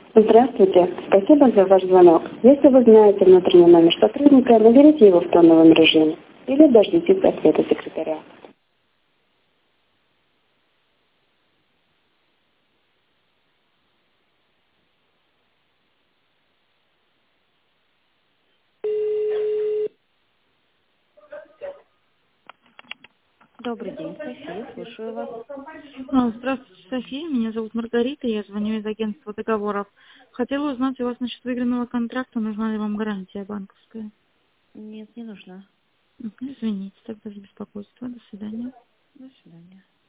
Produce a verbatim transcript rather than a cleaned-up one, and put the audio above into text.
Здравствуйте. Спасибо за ваш звонок. Если вы знаете внутренний номер сотрудника, наберите его в тоновом режиме или дождитесь ответа секретаря. Добрый день, София, слушаю вас. А, Здравствуйте, София. Меня зовут Маргарита. Я звоню из агентства договоров. Хотела узнать у вас насчет выигранного контракта. Нужна ли вам гарантия банковская? Нет, не нужна. Мгм, Извините тогда за беспокойство. До свидания. До свидания.